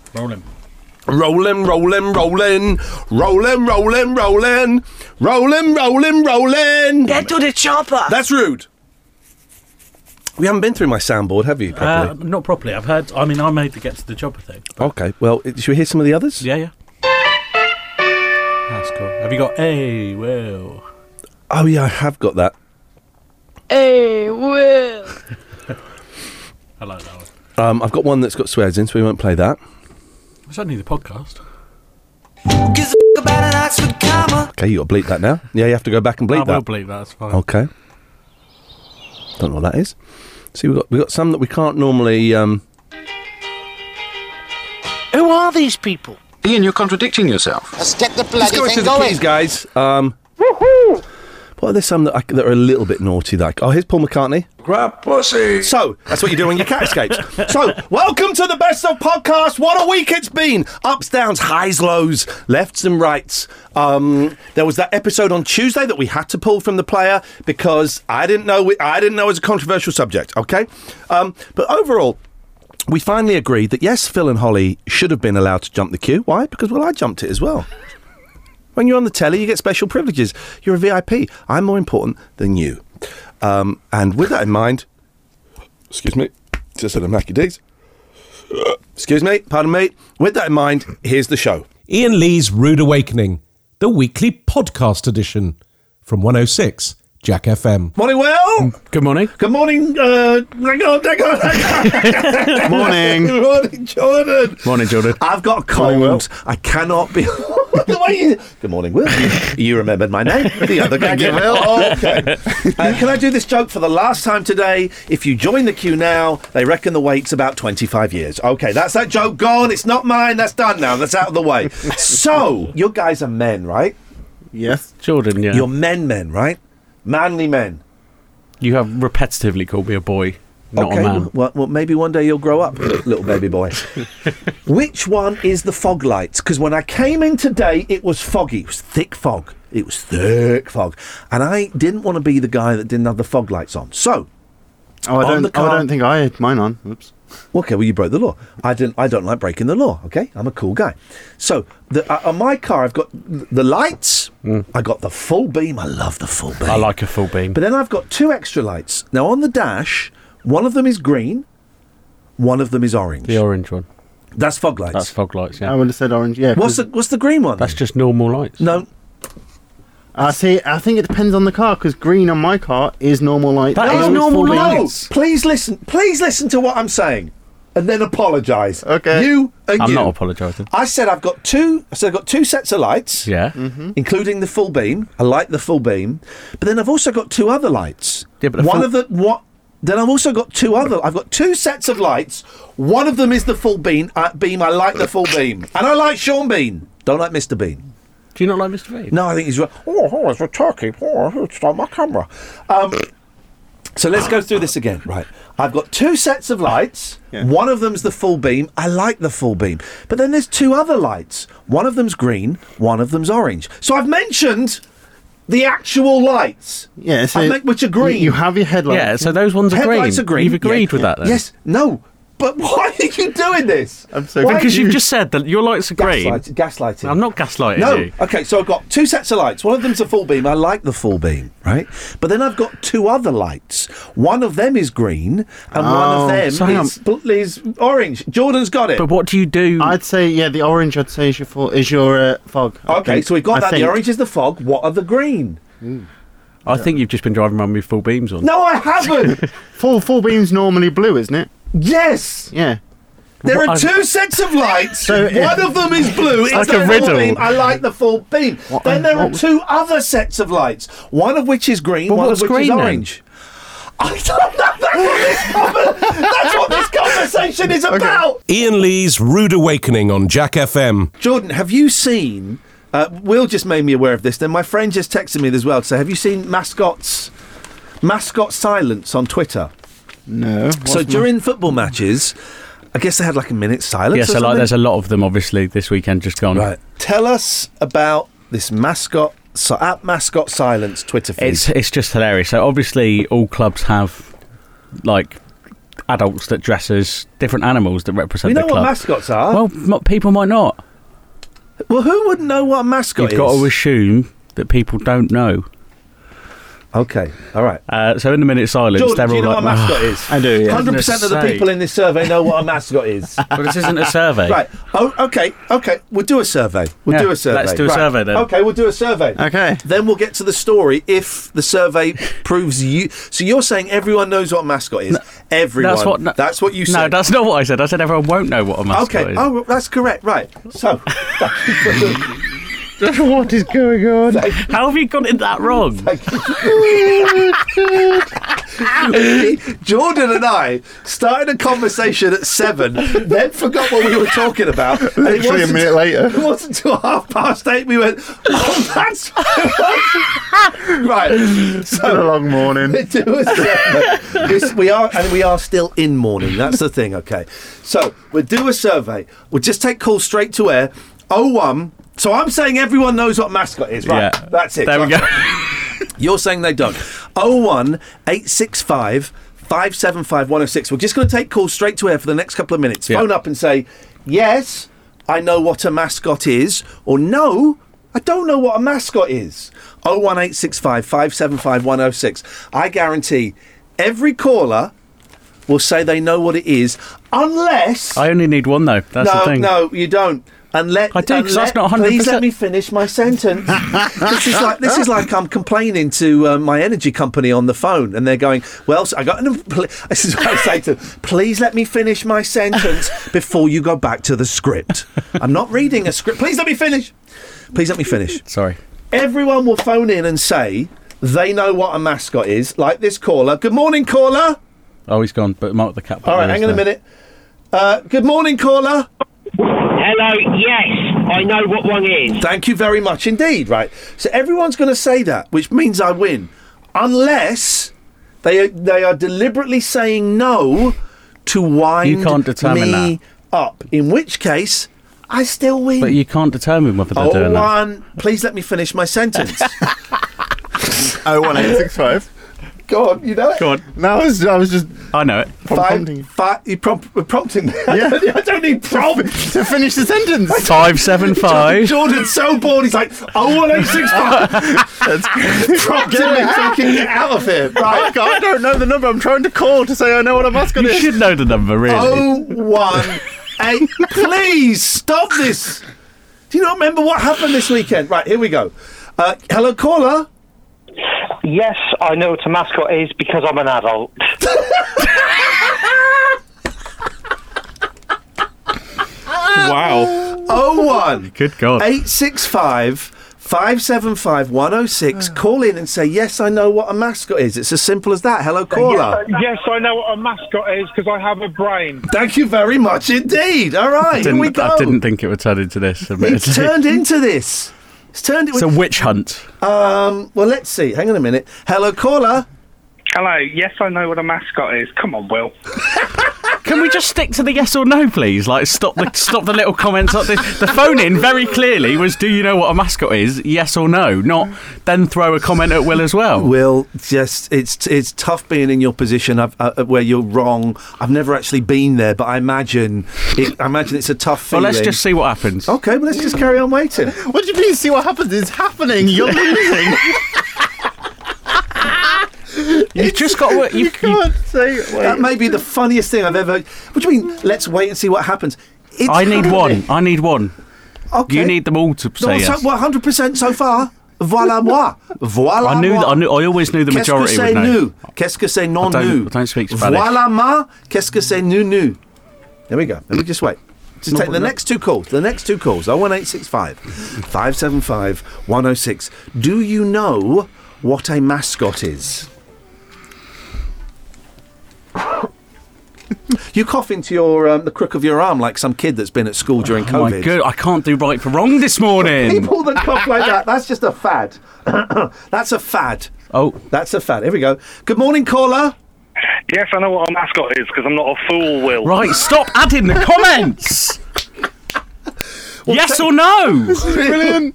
Rolling. Rolling, rolling, rolling, rolling, rolling, rolling, rolling, rolling, rolling. Get to the chopper. That's rude. We haven't been through my soundboard, have you? Properly? Not properly. I've heard. I mean, I made the Get to the Chopper thing. Okay. Well, should we hear some of the others? Yeah. That's cool. Have you got a Will? Oh yeah, I have got that. Hey, Will. I like that one. I've got one that's got swears in, so we won't play that. It's only the podcast. Okay, you got to bleep that now. Yeah, you have to go back and bleep I will that. bleep that. That's fine. Okay. Don't know what that is. See, we got some that we can't normally. Who are these people? Ian, you're contradicting yourself. Let's get the Let's bloody go into thing the going. keys, guys. What are there some that are a little bit naughty? Here's Paul McCartney. Grab pussy. So, that's what you do when your cat escapes. So, welcome to the Best of Podcast. What a week it's been. Ups, downs, highs, lows, lefts and rights. There was that episode on Tuesday that we had to pull from the player because I didn't know it was a controversial subject, okay? But overall, we finally agreed that, yes, Phil and Holly should have been allowed to jump the queue. Why? Because, I jumped it as well. When you're on the telly, you get special privileges. You're a VIP. I'm more important than you. And with that in mind, excuse me, just had a Mackie D's. Excuse me, pardon me. With that in mind, here's the show. Ian Lee's Rude Awakening, the weekly podcast edition from 106 Jack FM. Morning, Will. Good morning. Good morning. Morning. Good morning, Jordan. Morning, Jordan. I've got a cold. I cannot be. Good morning, Will. You remembered my name. The other guy, Will. Oh, okay. Can I do this joke for the last time today? If you join the queue now, they reckon the wait's about 25 years. Okay, that's that joke gone. It's not mine. That's done now. That's out of the way. So, you guys are men, right? Yes. Jordan, yeah. You're men, right? Manly men. You have repetitively called me a boy, not a man. Well, maybe one day you'll grow up, little baby boy. Which one is the fog lights? Because when I came in today, it was foggy. It was thick fog. And I didn't want to be the guy that didn't have the fog lights on. So, I don't think I had mine on. Oops. Okay, well, you broke the law. I don't like breaking the law, okay? I'm a cool guy. So, on my car, I've got the lights. I got the full beam. I love the full beam. I like a full beam. But then I've got two extra lights. Now, on the dash, one of them is green, one of them is orange. The orange one. That's fog lights. That's fog lights, yeah. I would have said orange, yeah. What's the green one? That's just normal lights. No. I think it depends on the car, because green on my car is normal light. That is always normal full beam. lights. Please listen to what I'm saying. And then apologise. Okay. I'm not apologising. I said I've got two sets of lights. Yeah. Including the full beam. I like the full beam. But then I've also got two other lights. Yeah, but Then I've also got I've got two sets of lights. One of them is the full beam. I like the full beam. And I like Sean Bean. Don't like Mr. Bean. Do you not like Mr. Bean? No, I think he's right. It's a turkey. It's on my camera. So let's go through this again. Right. I've got two sets of lights. Yeah. One of them's the full beam. I like the full beam. But then there's two other lights. One of them's green. One of them's orange. So I've mentioned the actual lights. Yeah, so which are green. You have your headlights. Yeah, so those ones are green. Headlights are green. You've agreed with that then? Yes. No. But why are you doing this? I'm so Why Because are you you've just said that your lights are green. Gaslighting. I'm not gaslighting No. you. Okay, so I've got two sets of lights. One of them's a full beam. I like the full beam, right? But then I've got two other lights. One of them is green, and one of them is orange. Jordan's got it. But what do you do? I'd say, the orange, is your fog. Okay, so we've got that. The orange is the fog. What are the green? I think you've just been driving around with full beams on. No, I haven't. Full beam's normally blue, isn't it? Yes. Yeah. There are two sets of lights. So one of them is blue. It's like the a full riddle. beam. I like the full beam. Then there are two other sets of lights. One of which is green. Well, one of what's which green is then? orange. I don't know. That's what this conversation is about. Ian Lee's Rude Awakening on Jack FM. Jordan, have you seen... Will just made me aware of this. Then my friend just texted me as well to say, have you seen mascot silence on Twitter? No. So during football matches... I guess they had like a minute's silence. Yeah, or so something? there's a lot of them, obviously, this weekend just gone. Right. Tell us about this mascot silence Twitter feed. It's just hilarious. So obviously all clubs have, like, adults that dress as different animals that represent We know the club. what mascots are. Well, people might not. Well, who wouldn't know what a mascot You've got to is? assume that people don't know. Okay, all right. So in the minute silence, Jordan, they're do you all know what a like, mascot is? I do, yeah. 100% of the say. people in this survey know what a mascot is. But this isn't a survey. Right. Oh, okay. We'll do a survey. Yeah, do a survey. let's do a Right. survey then. Okay, we'll do a survey. Okay. Then we'll get to the story if the survey proves you. So you're saying everyone knows what a mascot is? Everyone. That's what you said. No, that's not what I said. I said everyone won't know what a mascot Okay. is. Oh, that's correct. Right. So. What is going on? How have you got it that wrong? Jordan and I started a conversation at 7, then forgot what we were talking about. And it Literally a wasn't- minute later. It wasn't until 8:30 we went, oh, that's right. It's been a long morning. Do a survey. We are still in mourning. That's the thing. Okay, so we'll do a survey. We'll just take calls straight to air. 01. So I'm saying everyone knows what mascot is, right? Yeah. That's it. There we go. You're saying they don't. 01865 575 106. We're just going to take calls straight to air for the next couple of minutes. Yeah. Phone up and say, yes, I know what a mascot is, or no, I don't know what a mascot is. 01865 575 106. I guarantee every caller will say they know what it is, unless... I only need one though. That's the thing. No, you don't. Unless, I do, 'cause that's not 100%. Please let me finish my sentence. this is like I'm complaining to my energy company on the phone, and they're going, "Well, so I got." This is what I say to them: "Please let me finish my sentence before you go back to the script. I'm not reading a script. Please let me finish. Please let me finish." Sorry. Everyone will phone in and say they know what a mascot is, like this caller. Good morning, caller. Oh, he's gone. But Mark the cat. All right, hang on a minute. Good morning, caller. Hello, yes, I know what one is. Thank you very much indeed. Right, so everyone's going to say that, which means I win, unless they are deliberately saying no to wind You can't determine me up. In which case, I still win. But you can't determine whether they're doing that. Please let me finish my sentence. 01865. Go on, you know it. Go on. No, I was just I know it. prompting You prompting me. Yeah. I don't need prompt. to finish the sentence. 575. Jordan's so bored. He's like, 01865. Prompting me so I can get out of here. Right. I don't know the number. I'm trying to call to say I know what a mascot You is. should know the number, really. 018. Please stop this. Do you not remember what happened this weekend? Right, here we go. Hello, caller. Yes, I know what a mascot is because I'm an adult. Wow. 01 Good God. 865 575 106. Call in and say, yes, I know what a mascot is. It's as simple as that. Hello, caller. Yes, I know what a mascot is because I have a brain. Thank you very much indeed. All right, here we go. I didn't think it would turn into this. It's admittedly. turned into this. It's turned It's a witch hunt. Well, let's see. Hang on a minute. Hello, caller. Hello, yes, I know what a mascot is. Come on, Will. Can we just stick to the yes or no, please? Like, stop the little comments like this. The phone in very clearly was, do you know what a mascot is? Yes or no. Not then throw a comment at Will as well. Will, just it's tough being in your position where you're wrong. I've never actually been there, but I imagine it's a tough Well, feeling. let's just see what happens. Okay, well, let's just carry on waiting. What do you mean? See what happens? It's happening. You're losing. You've just got what You can't say. Wait. That may be the funniest thing I've ever. What do you mean? Let's wait and see what happens. It's I need happening. one. I need one. Okay. You need them all to say yes. 100% so far. Voilà moi. Voilà I always knew the majority would know. Qu'est-ce que c'est non I nu? don't speak Spanish. Voilà moi. Qu'est-ce que c'est nu? There we go. Let me just wait. Just take the next two calls. 01865 575 106. Do you know what a mascot is? You cough into your the crook of your arm like some kid that's been at school during Oh my COVID. God, I can't do right for wrong this morning. People that cough like that's just a fad. That's a fad. Oh, That's a fad. Here we go. Good morning, caller. Yes, I know what a mascot is because I'm not a fool, Will. right, stop adding the comments. Yes or no? Brilliant.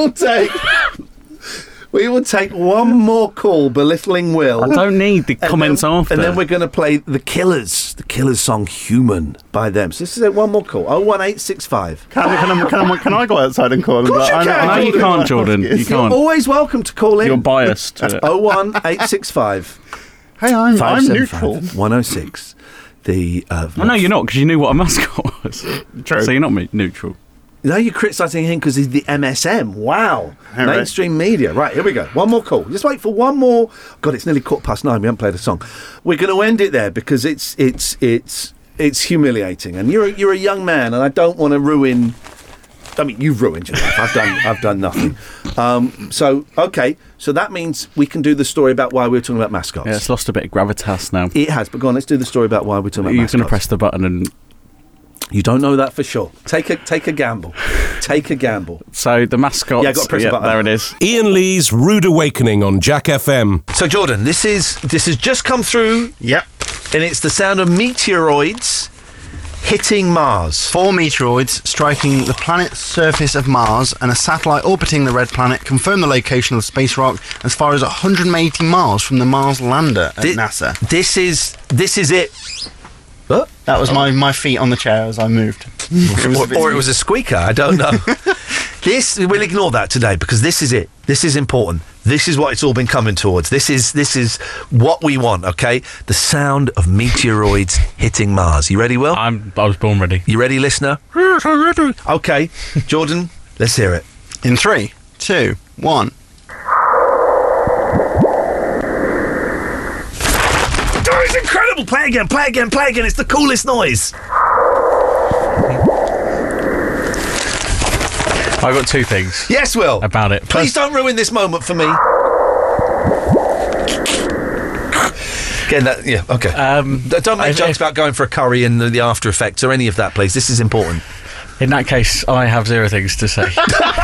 We will take one more call belittling Will. I don't need the comments after. And then we're going to play The Killers. Killers. The Killers song "Human" by them. So this is it. One more call. 01865. Can I go outside and call him? Of course you can. No, you can't, Jordan. You You're can't. always welcome to call in. You're biased. That's 01865. Hey, I'm 575 neutral. 106. The Well, no, you're not, because you knew what a mascot was. True. So you're not neutral. now you're criticising him because he's the MSM. Wow. All right. Mainstream media. Right, here we go. One more call. Just wait for one more. God, it's nearly 9:15. We haven't played a song. We're going to end it there because it's humiliating. And you're a young man, and I don't want to ruin. I mean, you've ruined your life. I've done nothing. So that means we can do the story about why we're talking about mascots. Yeah, it's lost a bit of gravitas now. It has, but go on. Let's do the story about why we're talking about You're mascots. going to press the button and... You don't know that for sure. Take a gamble. Take a gamble. So the mascots... Yeah, I've got to press the button. there it is. Ian Lee's Rude Awakening on Jack FM. So Jordan, this has just come through. Yep. And it's the sound of meteoroids hitting Mars. 4 meteoroids striking the planet's surface of Mars, and a satellite orbiting the red planet confirmed the location of the space rock as far as 180 miles from the Mars lander at NASA. This is it. What? That was my feet on the chair as I moved. Or it was a squeaker. I don't know. We'll ignore that today because this is it. This is important. This is what it's all been coming towards. This is what we want. Okay, the sound of meteoroids hitting Mars. You ready, Will? I was born ready. You ready, listener? Yes, I'm ready. Okay, Jordan, let's hear it. In 3, 2, 1. Oh, it's incredible! Play again. It's the coolest noise. I've got 2 things. Yes, Will. About it. Please don't ruin this moment for me. Again, okay. Don't make jokes about going for a curry and the after effects or any of that, please. This is important. In that case, I have 0 things to say.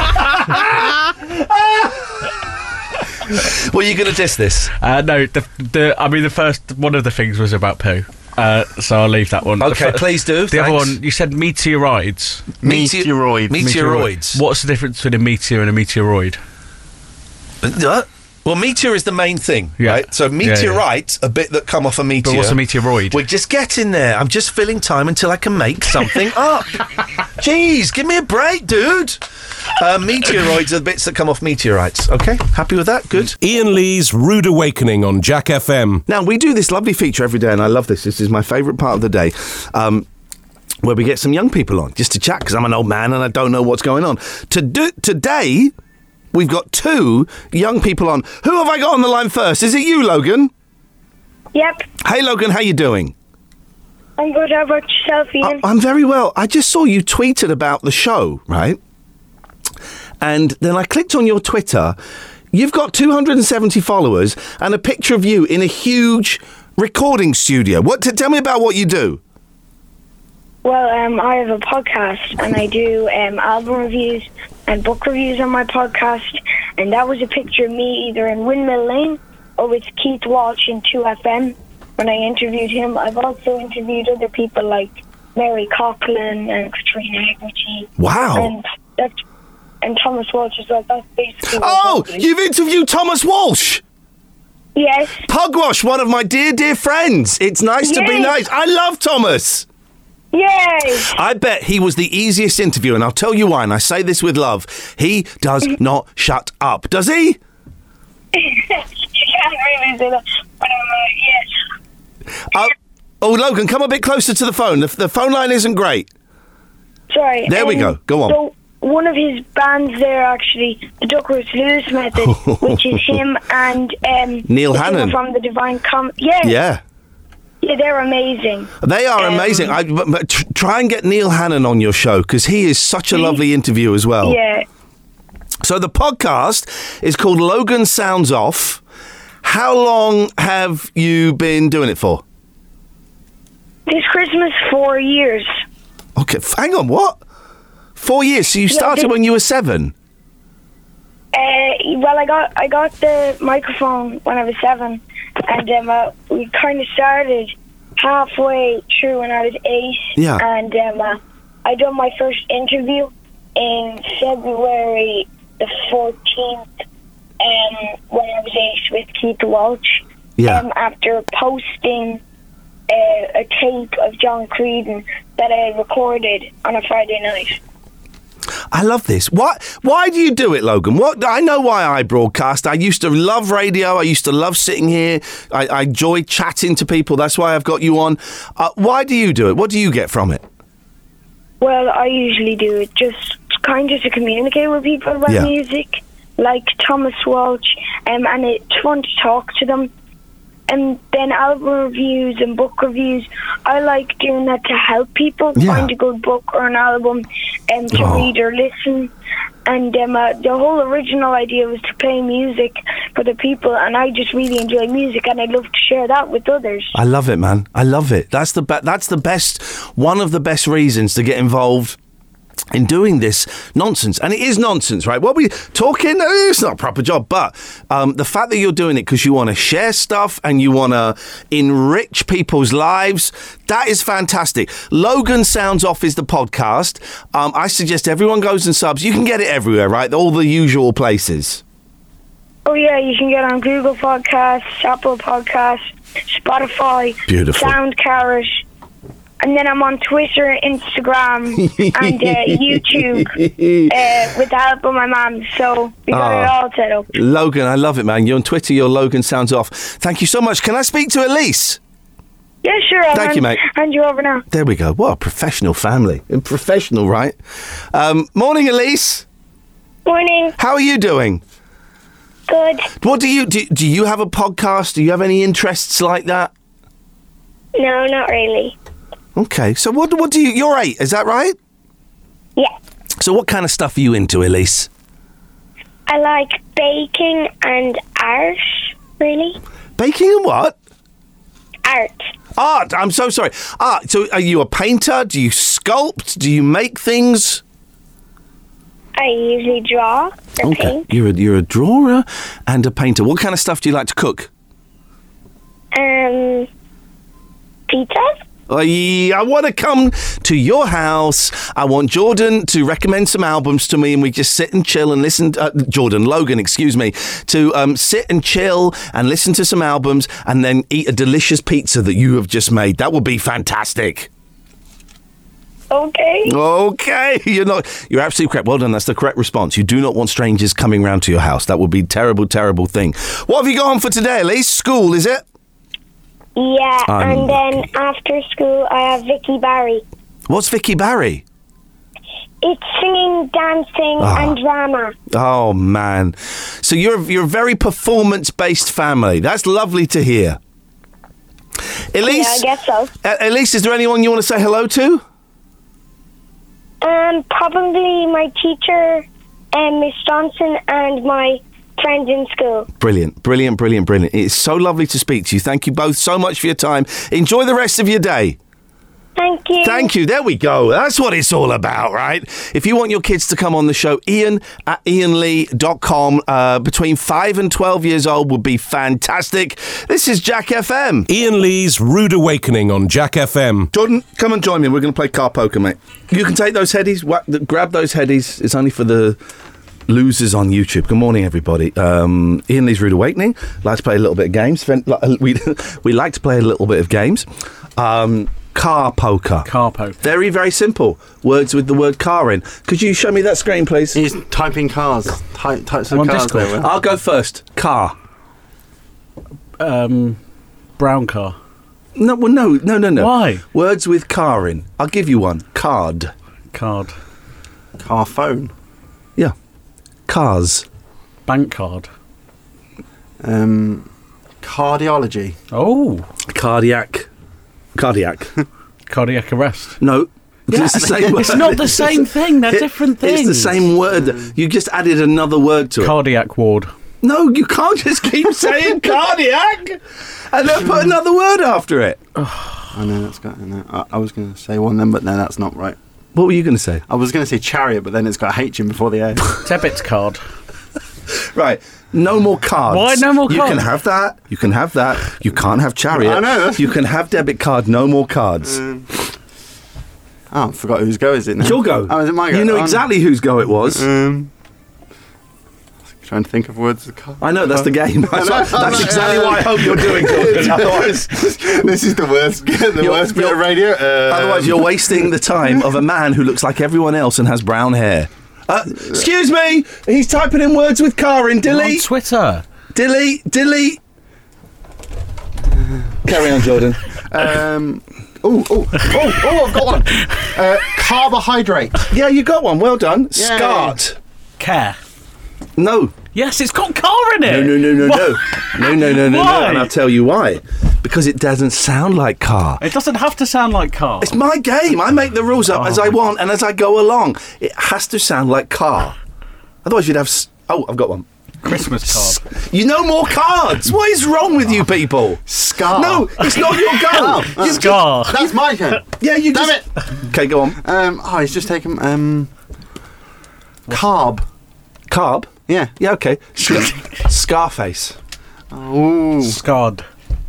Were you going to diss this? No, the first one of the things was about poo. So I'll leave that one. Okay, please do. The other one, you said meteoroids. Meteoroids. What's the difference between a meteor and a meteoroid? Well, meteor is the main thing, Yeah. right? So meteorite, a bit that come off a meteor. But what's a meteoroid? We're just getting there. I'm just filling time until I can make something up. Jeez, give me a break, dude. Meteoroids are the bits that come off meteorites. Okay, happy with that? Good. Ian Lee's Rude Awakening on Jack FM. Now, we do this lovely feature every day, and I love this. This is my favourite part of the day, where we get some young people on, just to chat, because I'm an old man and I don't know what's going on. Today, we've got 2 young people on. Who have I got on the line first? Is it you, Logan? Yep, Hey, Logan, how you doing? I'm good. How about yourself, Ian? I'm very well. I just saw you tweeted about the show, right? And then I clicked on your Twitter. You've got 270 followers and a picture of you in a huge recording studio. Tell me about what you do. Well, I have a podcast, and I do album reviews and book reviews on my podcast, and that was a picture of me either in Windmill Lane or with Keith Walsh in 2FM when I interviewed him. I've also interviewed other people like Mary Coughlin and Katrina Haggerty. Wow. And Thomas Walsh as well. That's basically what Oh, I do. you've interviewed Thomas Walsh. Yes. Pugwash, one of my dear, dear friends. It's nice to be Yay. nice. I love Thomas. Yay! I bet he was the easiest interview, and I'll tell you why, and I say this with love. He does not shut up, does he? You can't really say that. But, yes. Logan, come a bit closer to the phone. The phone line isn't great. Sorry. There we go. Go on. So one of his bands there, actually, the Duckworth Lewis Method, which is him and Neil the singer Hannon from the Divine Comedy. Yeah, they're amazing. They are amazing. But try and get Neil Hannon on your show because he is such a lovely interview as well. Yeah. So the podcast is called Logan Sounds Off. How long have you been doing it for? This Christmas, 4 years. Okay, hang on, what? 4 years? So you started when you were 7? Well, I got the microphone when I was 7, and we kind of started halfway through when I was 8. Yeah. And I done my first interview in February the 14th when I was 8 with Keith Walsh. Yeah. After posting a tape of John Creedon that I recorded on a Friday night. I love this. Why do you do it, Logan? I know why I broadcast. I used to love radio. I used to love sitting here. I enjoy chatting to people. That's why I've got you on. Why do you do it? What do you get from it? Well, I usually do it just kind of to communicate with people about music, like Thomas Walsh, and it's fun to talk to them. And then album reviews and book reviews, I like doing that to help people find a good book or an album to read or listen. And the whole original idea was to play music for the people, and I just really enjoy music, and I'd love to share that with others. I love it, man. I love it. That's the best, one of the best reasons to get involved in doing this nonsense. And it is nonsense, right? What we talking, it's not a proper job, but the fact that you're doing it because you want to share stuff and you want to enrich people's lives, that is fantastic. Logan Sounds Off is the podcast. I suggest everyone goes and subs. You can get it everywhere, right? All the usual places. Oh yeah, you can get on Google Podcasts, Apple Podcasts, Spotify, Beautiful. SoundCloud. And then I'm on Twitter, Instagram, and YouTube with the help of my mum. So we got it all set up. Logan, I love it, man. You're on Twitter. You're Logan Sounds Off. Thank you so much. Can I speak to Elise? Yeah, sure. Thank you, mate. Hand you over now. There we go. What a professional family. Professional, right? Morning, Elise. Morning. How are you doing? Good. What do you have a podcast? Do you have any interests like that? No, not really. Okay, so what do you... You're 8, is that right? Yeah. So what kind of stuff are you into, Elise? I like baking and art, really. Baking and what? Art. Art, I'm so sorry. Art, so are you a painter? Do you sculpt? Do you make things? I usually draw or paint. You're a drawer and a painter. What kind of stuff do you like to cook? Pizza. I want to come to your house. I want Jordan to recommend some albums to me, and we just sit and chill and listen. Logan, excuse me, to sit and chill and listen to some albums, and then eat a delicious pizza that you have just made. That would be fantastic. Okay. Okay, you're absolutely correct. Well done. That's the correct response. You do not want strangers coming round to your house. That would be a terrible, terrible thing. What have you got on for today, Elise? School, is it? Yeah, and then after school I have Vicky Barry. What's Vicky Barry? It's singing, dancing and drama. Oh, man. So you're a very performance-based family. That's lovely to hear. Elise? Yeah, I guess so. Elise, is there anyone you want to say hello to? Probably my teacher, Miss Johnson, and my friends in school. Brilliant. It's so lovely to speak to you. Thank you both so much for your time. Enjoy the rest of your day. Thank you. Thank you. There we go. That's what it's all about, right? If you want your kids to come on the show, ian@ianlee.com. Between 5 and 12 years old would be fantastic. This is Jack FM. Ian Lee's Rude Awakening on Jack FM. Jordan, come and join me. We're going to play car poker, mate. You can take those headies. Grab those headies. It's only for the losers on YouTube. Good morning, everybody. Ian Lee's Rude Awakening. Like to play a little bit of games. We like to play a little bit of games. Car poker. Car poker. Very, very simple. Words with the word car in. Could you show me that screen, please? He's typing cars. Types of cars. I'll go first. Car. Brown car. No. Why? Words with car in. I'll give you one. Card. Card. Car phone. Yeah. Cars. Bank card. Cardiology. Oh. Cardiac. Cardiac arrest. No. It's the same word. It's not the same thing. They're different things. It's the same word. You just added another word to it. Cardiac ward. No, you can't just keep saying cardiac and then put another word after it. I know that's got. I was going to say one then, but no, that's not right. What were you going to say? I was going to say chariot, but then it's got a H in before the A. Debit card. Right. No more cards. Why no more cards? You can have that. You can have that. You can't have chariot. I know. You can have debit card. No more cards. I forgot whose go is it now? Your go. Oh, is it my go? You know exactly whose go it was. Trying to think of words. I know, that's the game. That's exactly what I hope you're doing, Gordon. Otherwise, this is the worst bit of radio. Otherwise, you're wasting the time of a man who looks like everyone else and has brown hair. Excuse me, he's typing in words with car in. Delete. On Twitter. Delete. Carry on, Jordan. I've got one. Carbohydrate. Yeah, you got one. Well done. Yay. Scart. Care. No. Yes, it's got car in it. No. No. Why? And I'll tell you why. Because it doesn't sound like car. It doesn't have to sound like car. It's my game. I make the rules up as I want and as I go along. It has to sound like car. Otherwise, you'd have. I've got one. Christmas card. You know more cards. What is wrong with you people? Scar. No, it's not your go. Scar. That's my turn. Yeah, you Damn just. it. Okay, go on. He's just taken carb. Carb. Yeah. Yeah. Okay. Scarface. Oh. Scarred.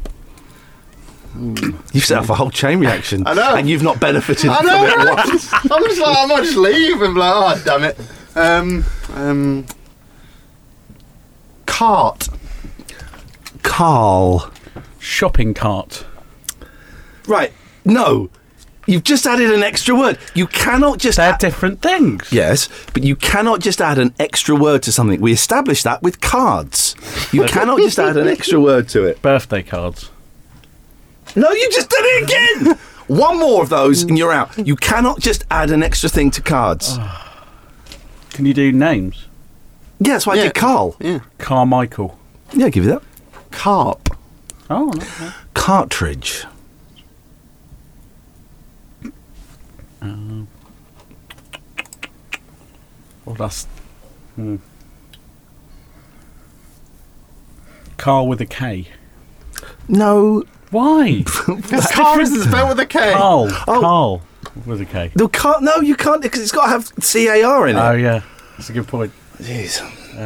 You've set off a whole chain reaction. I know. And you've not benefited I from know. it once. I'm just like, I might just leave and be like, oh, damn it. Cart. Carl. Shopping cart. Right. No. You've just added an extra word. You cannot just... They're different things. Yes, but you cannot just add an extra word to something. We established that with cards. You cannot just add an extra word to it. Birthday cards. No, you just did it again! One more of those and you're out. You cannot just add an extra thing to cards. Can you do names? Yeah, that's why I did Carl. Yeah. Carmichael. Yeah, I'll give you that. Carp. Oh, no. Cartridge. Well, that's... Car with a K. No. Why? Car isn't spelled with a K. Carl with a K. No, you can't, because it's got to have C-A-R in it. Oh, yeah. That's a good point. Jeez.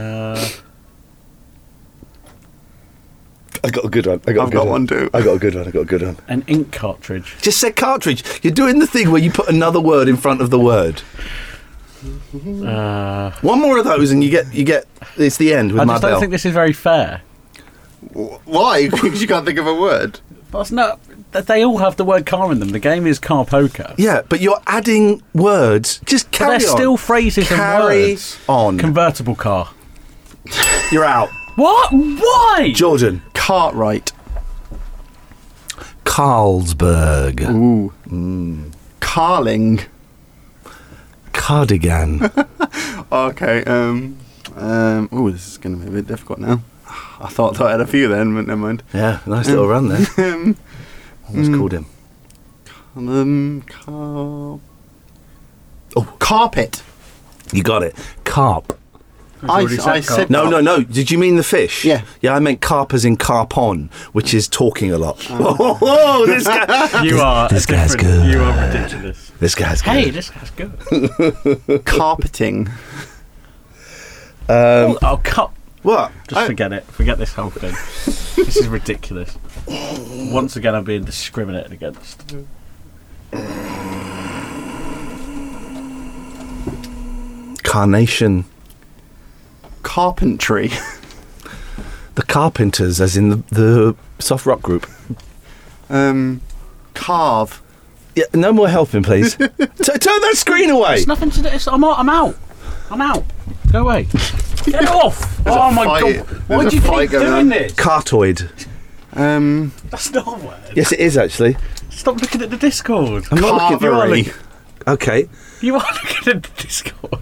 I got a good one. I've got one too. I got a good one. An ink cartridge. Just say cartridge. You're doing the thing where you put another word in front of the word. One more of those and you get it's the end with I my just bell. don't think this is very fair. Why? Because you can't think of a word. That's not. They all have the word car in them. The game is car poker. Yeah, but you're adding words. Just carry But they're on. still phrases and Carry words. on. Convertible car. You're out. What? Why? Jordan. Cartwright. Carlsberg. Ooh. Carling. Cardigan. Okay. This is going to be a bit difficult now. I thought I had a few then, but never mind. Yeah, nice little run there. Almost called him. Carpet. You got it. Carp. I said No. Did you mean the fish? Yeah. Yeah, I meant carp as in carp on, which is talking a lot. Whoa, this guy. You are. This guy's good. You are ridiculous. This guy's good. Hey, this guy's good. Carpeting. Cut. What? Just forget it. Forget this whole thing. This is ridiculous. Once again, I'm being discriminated against. Carnation. Carpentry. The Carpenters, as in the soft rock group. Carve. Yeah, no more helping, please. Turn that screen away. It's nothing to do. I'm out. I'm out. Go away. Get off. Oh my fight. god. Why do you keep doing this? Cartoid. That's not a word. Yes, it is actually. Stop looking at the Discord. I'm not looking. You are looking. Okay. You are looking at the Discord.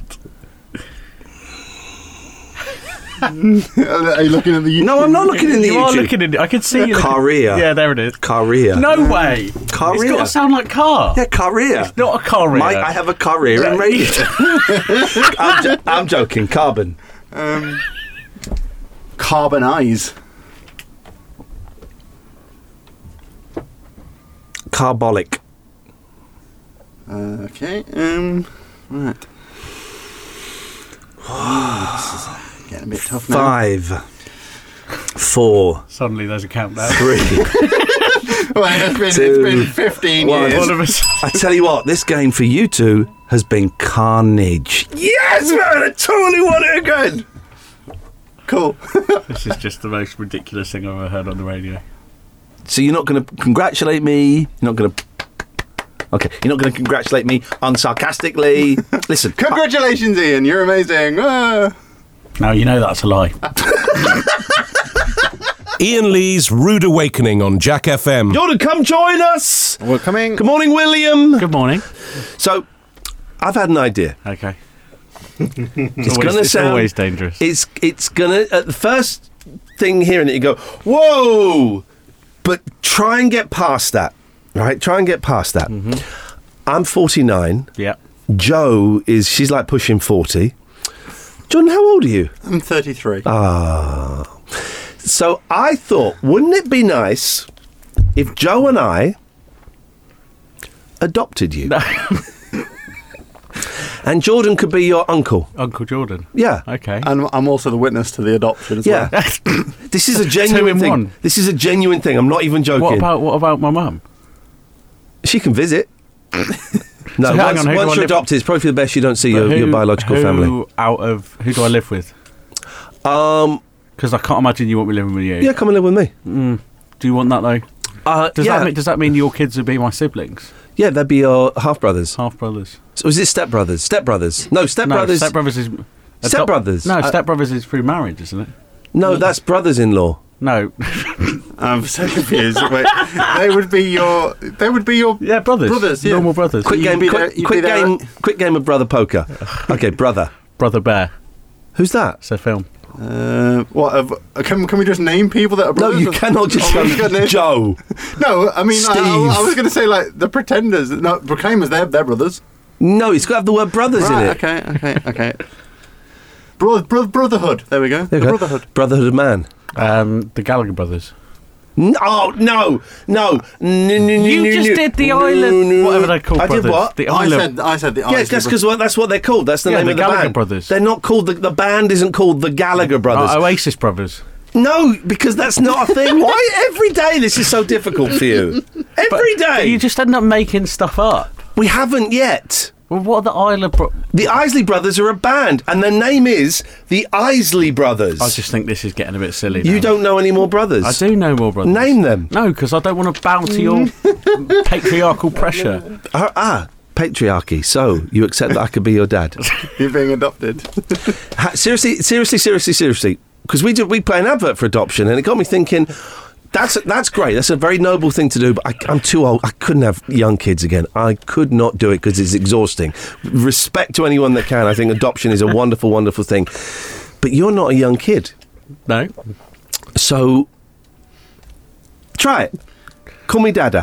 Are you looking at the YouTube? No, I'm not looking in the You YouTube. are looking at it. I can see you. Career. Yeah, there it is. Career. No way. Career. It's got to sound like car. Yeah, career. It's not a career. Mike, I have a career in radio. I'm joking. Carbon. Carbonize. Carbolic. Okay. Right. This is getting a bit tough now. 5, 4, Suddenly there's a countdown. 3. Well, it's been 15 one. years. All of us. I tell you what, this game for you two has been carnage. Yes, man! I totally want it again. Cool. This is just the most ridiculous thing I've ever heard on the radio. So you're not going to congratulate me. You're not going to. Okay, you're not going to congratulate me unsarcastically. Listen, Congratulations, Ian. You're amazing. No, you know that's a lie. Ian Lee's Rude Awakening on Jack FM. Jordan, come join us. We're coming. Good morning, William. Good morning. So, I've had an idea. Okay. It's going to It's sound always dangerous. It's going to, at the first thing hearing it, you go, whoa! But try and get past that, right? Try and get past that. Mm-hmm. I'm 49. Yeah. Jo she's like pushing 40. John, how old are you? I'm 33. So I thought, wouldn't it be nice if Jo and I adopted you? And Jordan could be your uncle. Uncle Jordan. Yeah. Okay. And I'm also the witness to the adoption as well. Yeah. This is a genuine in thing. one. This is a genuine thing. I'm not even joking. What about my mum? She can visit. No, So hang on, who do I once you're live- adopted, it's probably for the best you don't see your biological family. Who do I live with? Because I can't imagine you want me living with you. Yeah, come and live with me. Do you want that though? Yeah. Does that mean your kids would be my siblings? Yeah, they'd be your half-brothers. Half brothers. So is it step-brothers? Step-brothers. No, No, step-brothers. step-brothers is... Step-brothers? No, step-brothers is through marriage, isn't it? No, that's brothers-in-law. No. I'm so confused. Wait, they would be your. Yeah, brothers. Brothers, yeah. Normal brothers. Quick game of brother poker. Okay, brother. Brother Bear. Who's that? It's a film. Can we just name people that are No, brothers? you cannot just Oh my go goodness. Joe. No, I mean, Steve. I was going to say, like, the Pretenders. No, Proclaimers, they're brothers. No, it's got to have the word brothers in it. Okay. Brotherhood. There we go. There The you go. Brotherhood. Brotherhood of Man. The Gallagher brothers. Oh, no. You just did the Island... Whatever they're called, I did brothers. what? The I Island... said the Yeah, Isley that's because that's what they're called. That's the Yeah, name the of the Gallagher band. brothers. They're not called... The band isn't called the Gallagher brothers. Oasis brothers. No, because that's not a thing. Why every day this is so difficult for you? Every day. But you just end up making stuff up. We haven't yet. Well, what are the Island The Isley Brothers are a band, and their name is the Isley Brothers. I just think this is getting a bit silly now. You don't know any more brothers. I do know more brothers. Name them. No, because I don't want to bow to your patriarchal pressure. Patriarchy. So, you accept that I could be your dad? You're being adopted. Seriously. Because we play an advert for adoption, and it got me thinking, that's great. That's a very noble thing to do, but I'm too old. I couldn't have young kids again. I could not do it because it's exhausting. Respect to anyone that can. I think adoption is a wonderful, wonderful thing. But you're not a young kid. No. So, try it. Call me Dada.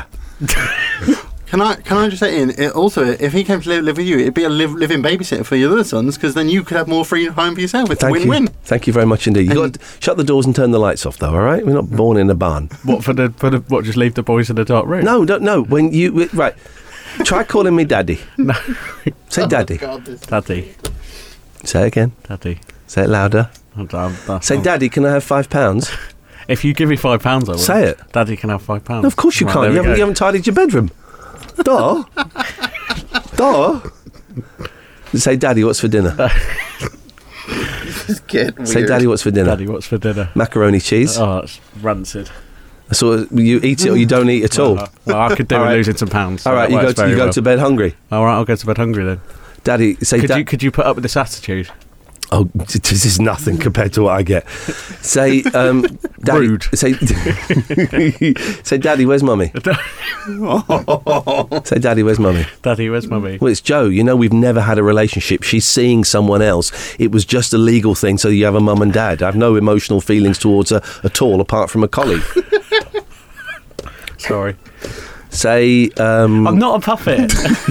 Can I just say, Ian, also, if he came to live with you, it'd be a living babysitter for your other sons, because then you could have more free time for yourself. It's a win-win. Thank you very much indeed. You've got to shut the doors and turn the lights off, though, all right? We're not born in a barn. What, for the what, just leave the boys in the dark room? No, don't, no. When you... Right. Try calling me Daddy. No. Say Daddy. Daddy. Say it again. Daddy. Say it louder. Say, Daddy, can I have £5? If you give me £5, I will. Say it. Daddy can have £5. No, of course you Right, can't. there we You go. haven't tidied your bedroom. Door. Say, Daddy, what's for dinner? Say, Daddy, what's for dinner? Daddy, what's for dinner? Macaroni cheese. Oh, it's rancid. So you eat it or you don't eat at all. Well, I could do All with right. losing some pounds. All so right, that you works very go well. to bed hungry. All right, I'll go to bed hungry then. Daddy, say, Could you put up with this attitude? Oh, this is nothing compared to what I get. Say, Daddy. Rude. Say, say, Daddy, where's Mummy? Say, Daddy, where's Mummy? Daddy, where's Mummy? Well, it's Jo. You know, we've never had a relationship. She's seeing someone else. It was just a legal thing, so you have a mum and dad. I have no emotional feelings towards her at all, apart from a colleague. Sorry. Say, I'm not a puppet.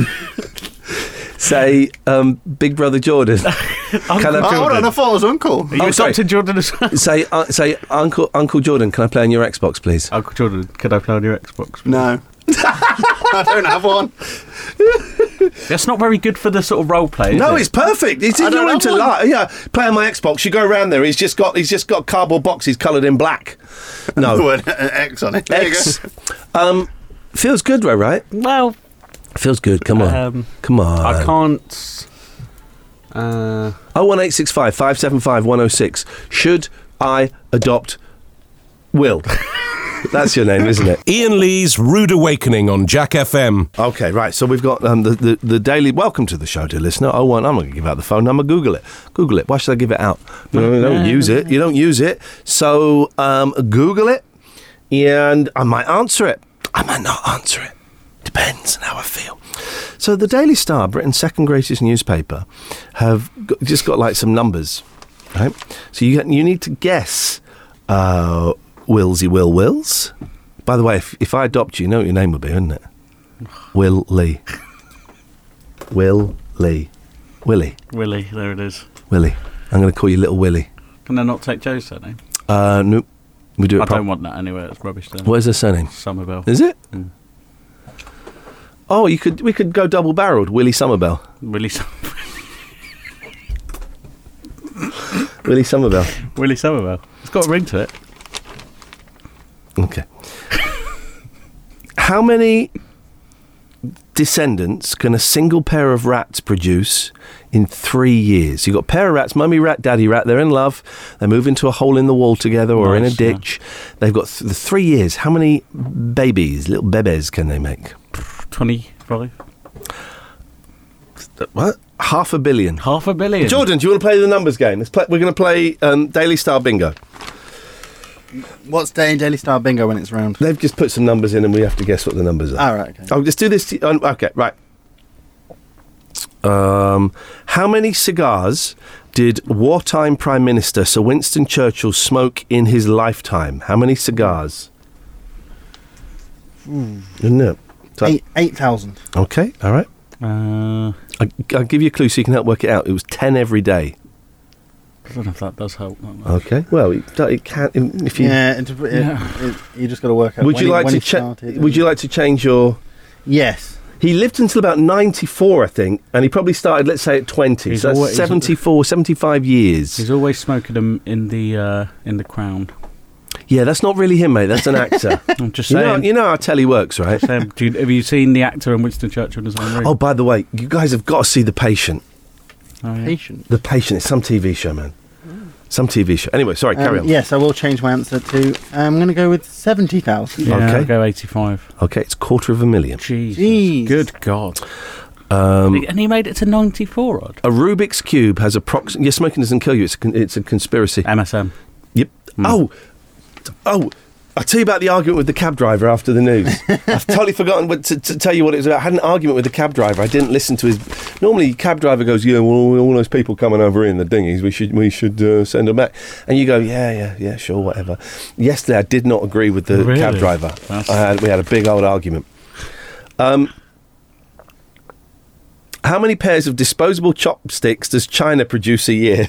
say, Big Brother Jordan. Uncle Oh, hold on, I thought I was uncle. Are you adopted Jordan as well? Say, Uncle Jordan, can I play on your Xbox, please? Uncle Jordan, could I play on your Xbox? No. I don't have one. That's not very good for the sort of role play. Is No, it? it's perfect. It's if you're into play on my Xbox. You go around there. He's just got cardboard boxes coloured in black. No, The word X on it. There you X. Feels good, though, right? Well, Feels good. Come on, come on. I can't. 01865 575 106. Should I adopt Will. That's your name, isn't it? Ian Lee's Rude Awakening on Jack FM. Okay, right. So we've got the daily. Welcome to the show, dear listener. I'm going to give out the phone number. Google it. Google it. Why should I give it out? No, you don't use it. You don't use it. So Google it, and I might answer it. I might not answer it. Depends on how I feel. So the Daily Star, Britain's second greatest newspaper, have just got like some numbers, right? So you need to guess. Willsy Will Wills. By the way, if I adopt you know what your name would be, wouldn't it? Will Lee. Will Lee. Willie. Willie, there it is. Willie. I'm going to call you Little Willie. Can I not take Joe's surname? Nope. We do it. I don't want that anyway. It's rubbish. Then. What is her surname? Somerville. Is it? Mm. Oh, we could go double-barreled. Willie Somerville. Willie Somerville. Willie Somerville. Willie Somerville. It's got a ring to it. Okay. How many descendants can a single pair of rats produce in 3 years? You've got a pair of rats, mummy rat, daddy rat, they're in love, they move into a hole in the wall together or in a ditch. Yeah. They've got 3 years. How many babies, little bebes, can they make? 25. What? 500 million. 500 million. Jordan, do you want to play the numbers game? We're going to play Daily Star Bingo. What's Daily Star Bingo when it's round? They've just put some numbers in and we have to guess what the numbers are. Oh, right, okay. I'll just do this. Okay, right. How many cigars did wartime Prime Minister Sir Winston Churchill smoke in his lifetime? How many cigars? Isn't it? So, 8,000. Okay, all right. I'll give you a clue so you can help work it out. It was 10 every day. I don't know if that does help. Okay, well, it can't. If you, you just got to work out. Would you like to change your? Yes. He lived until about 94, I think, and he probably started, let's say, at 20. So that's 75 years. He's always smoking them in the Crown. Yeah, that's not really him, mate. That's an actor. I'm just saying. You know how telly works, right? Have you seen the actor in Winston Churchill in his own room? Oh, by the way, you guys have got to see The Patient. Oh, yeah. Patient? The Patient. It's some TV show, man. Some TV show. Anyway, sorry, carry on. Yes, I will change my answer to... I'm going to go with 70,000. Yeah, okay. I'll go 85. Okay, it's 250,000. Jeez. Good God. And he made it to 94 odd. A Rubik's Cube has approximately... Yeah, smoking doesn't kill you. It's a conspiracy. MSM. Yep. Oh, I'll tell you about the argument with the cab driver after the news. I've totally forgotten to tell you what it was about. I had an argument with the cab driver. I didn't listen to his... Normally, cab driver goes, yeah, well, all those people coming over in the dinghies, we should send them back. And you go, yeah, sure, whatever. Yesterday, I did not agree with the cab driver. We had a big old argument. How many pairs of disposable chopsticks does China produce a year?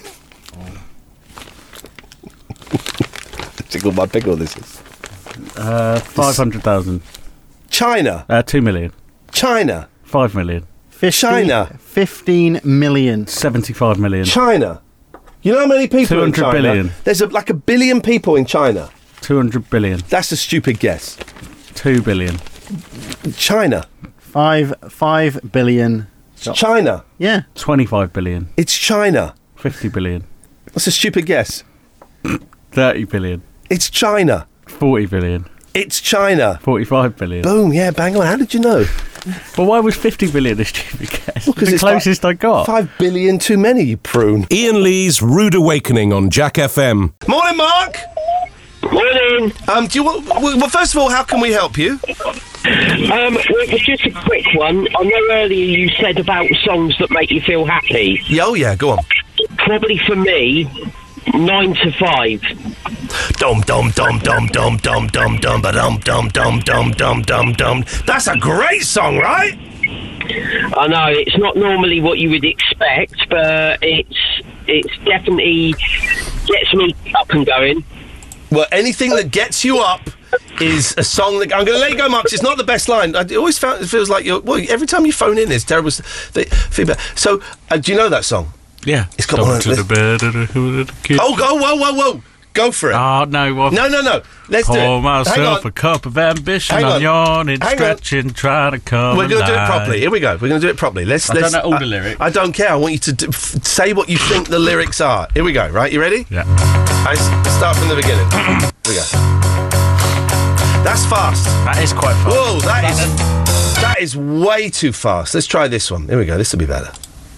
Tickle my pickle, this is. 500,000. China. 2 million. China. 5 million. China. 15 million. 75 million. China. You know how many people in 200 China? billion. There's like 1 billion people in China. 200 billion. That's a stupid guess. 2 billion. China. 5 billion. China. Yeah. 25 billion. It's China. 50 billion. That's a stupid guess. 30 billion. It's China. 40 billion. It's China. 45 billion. Boom, yeah, bang on. How did you know? But why was 50 billion a stupid guess? Well, it's the closest I got. 5 billion too many, you prune. Ian Lee's Rude Awakening on Jack FM. Morning, Mark. Morning. Do you want? Well, first of all, how can we help you? Well, just a quick one. I know earlier you said about songs that make you feel happy. Oh, yeah, go on. Probably for me, 9 to 5. Dum dum dum dum dum dum dum dum ba dum dum dum dum dum dum dum. That's a great song, right? I know it's not normally what you would expect, but it's definitely gets me up and going. Well, anything that gets you up is a song that... I'm going to let you go, Mark, 'cause it's not the best line. I always found it feels like you're... Well, every time you phone in, there's terrible feedback. So, do you know that song? Yeah. It's got one to the bed. Oh, whoa. Go for it. Oh, no. Well, No. Let's do it. pour myself Hang a on. cup of ambition. Hang I'm on. yawning, Hang on. stretching, trying to come We're going to do it alive. properly. Here we go. We're going to do it properly. Let's. I don't know all the lyrics. I don't care. I want you to say what you think the lyrics are. Here we go. Right? You ready? Yeah. Start from the beginning. Here we go. That's fast. That is quite fast. Whoa, that is way too fast. Let's try this one. Here we go. This will be better.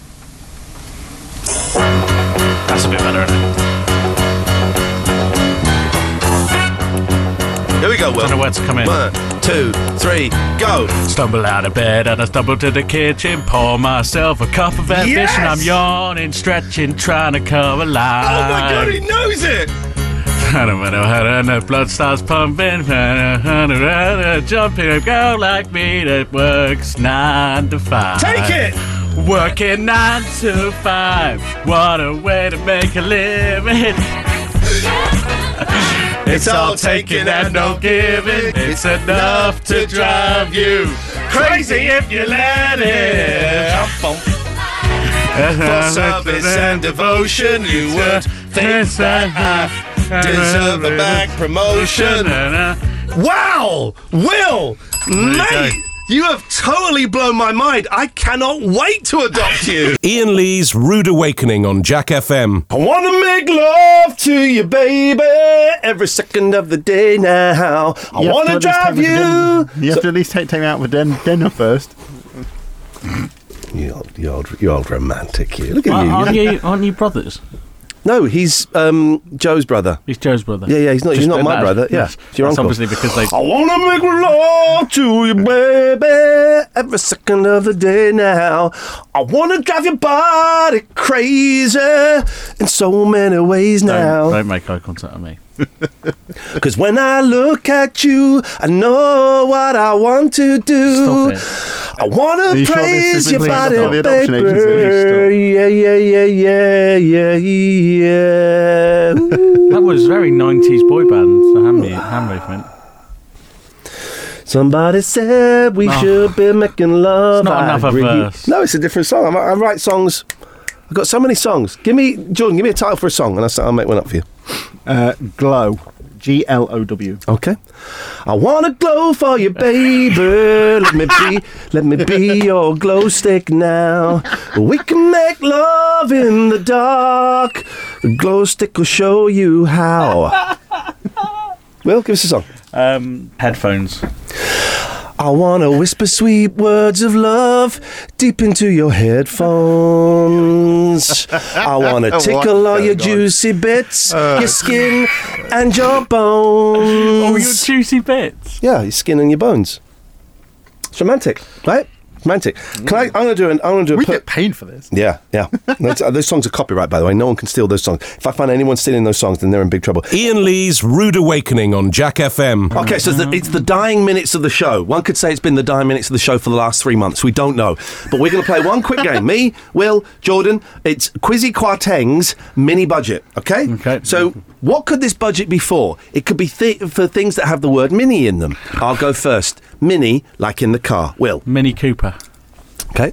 That's a bit better, isn't it? Here we go, Will. Don't know where to come in. 1, 2, 3, go. Stumble out of bed and I stumble to the kitchen. Pour myself a cup of ambition. Yes! I'm yawning, stretching, trying to come alive. Oh my God, he knows it. And the blood starts pumping. Jumping a girl like me that works 9 to 5. Take it. Working 9 to 5. What a way to make a living. It's all taking and no giving. It's enough to drive you crazy if you let it. For service and devotion, you would think that I deserve a back promotion. Wow, Will, mate, you have totally blown my mind. I cannot wait to adopt you. Ian Lee's Rude Awakening on Jack FM. I want to make love to you, baby, every second of the day now. I want to drive you. You have to at least take me out with dinner first. You old romantic, you. Look at Aren't you brothers? No, he's Joe's brother. He's Joe's brother. Yeah, he's not my brother. Yeah, Yes. it's your That's uncle. obviously because they. I wanna make love to you, baby, every second of the day now. I wanna drive your body crazy in so many ways now. Don't make eye contact with me. Cause when I look at you, I know what I want to do. Stop I wanna Are you sure praise this is your linked body, to the adoption baby. agency? Yeah. That was very 90s boy band, the hand movement. Somebody said we should be making love. It's not I another agree. verse. No, it's a different song. I write songs. I've got so many songs. Jordan, give me a title for a song, and I'll make one up for you. Glow. GLOW. Okay. I wanna glow for you, baby. Let me be your glow stick now. We can make love in the dark. The glow stick will show you how. Will, give us a song. Headphones. I wanna whisper sweet words of love deep into your headphones. I wanna tickle all your juicy bits, your skin and your bones. Oh, your juicy bits. Yeah, your skin and your bones. It's romantic, right? Romantic. I'm gonna do a. We get paid for this. Yeah. Those songs are copyright, by the way. No one can steal those songs. If I find anyone stealing those songs, then they're in big trouble. Ian Lee's Rude Awakening on Jack FM. Okay, so it's the dying minutes of the show. One could say it's been the dying minutes of the show for the last 3 months. We don't know. But we're going to play one quick game. Me, Will, Jordan. It's Quizzy Kwarteng's mini budget, okay? Okay. So what could this budget be for? It could be for things that have the word mini in them. I'll go first. Mini, like in the car. Will. Mini Cooper. Okay.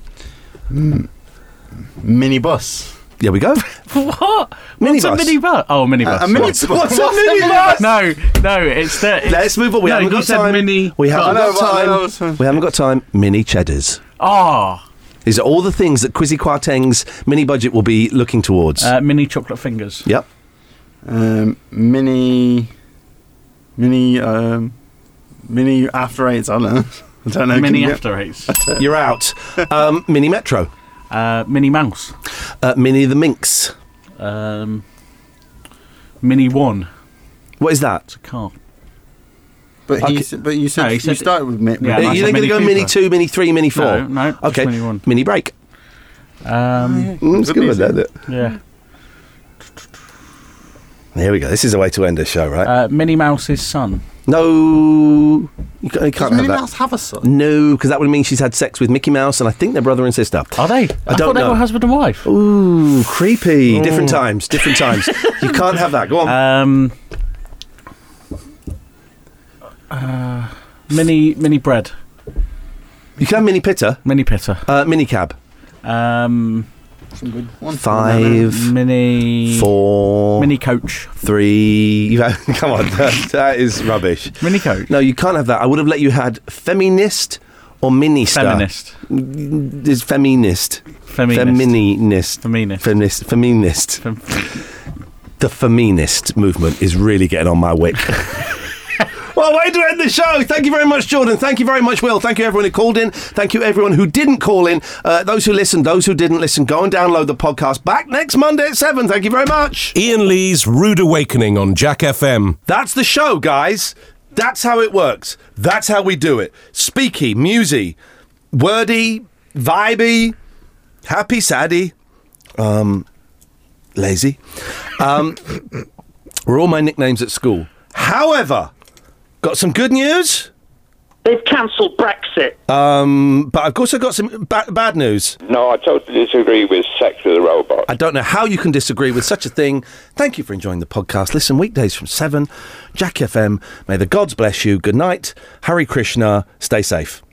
Mini bus. There we go. What? Minibus. What's a minibus? Oh, minibus. A minibus. What's a minibus? No, it's the. Let's move on. We haven't you got said time. Mini. We haven't I know, got but I know time. it's- We haven't got time. Mini cheddars. Oh, These are all the things that Quizzy Kwarteng's mini budget will be looking towards. mini chocolate fingers. Yep. Mini after eights. I don't know. Mini Can you- After Eights. You're out. Mini Metro. Mini Mouse. Mini the Minx. Mini One. What is that? It's a car. But Okay. you said No, he you said- started with Yeah, mini. and I you said think they're going Mini Mini Cooper. 2, Mini 3, Mini 4? No, just Okay. Mini One. Mini Break. It's good with that. Yeah. Here we go. This is a way to end a show, right? Minnie Mouse's son. No. You can't Does have Minnie that. Mouse have a son? No, because that would mean she's had sex with Mickey Mouse, and I think they're brother and sister. Are they? I don't thought they know. were husband and wife. Ooh, creepy. Different times. You can't have that. Go on. Mini bread. You can have Mini Pitter. Mini pitter. Mini Cab. Some good one. 5, Mini 4, Mini Coach. 3. Come on, that is rubbish. Mini Coach. No, you can't have that. I would have let you had feminist or minister. Feminist. Is feminist. Feminist. Feminist. The feminist movement is really getting on my wick. Well, way to end the show. Thank you very much, Jordan. Thank you very much, Will. Thank you, everyone who called in. Thank you, everyone who didn't call in. Those who listened, those who didn't listen, go and download the podcast. Back next Monday at 7. Thank you very much. Ian Lee's Rude Awakening on Jack FM. That's the show, guys. That's how it works. That's how we do it. Speaky, musy, wordy, vibey, happy, saddy, lazy. Were all my nicknames at school. However, got some good news. They've cancelled Brexit. But I've also got some bad news. No, I totally disagree with Sex with a Robot. I don't know how you can disagree with such a thing. Thank you for enjoying the podcast. Listen weekdays from 7. Jack FM. May the gods bless you. Good night. Hare Krishna. Stay safe.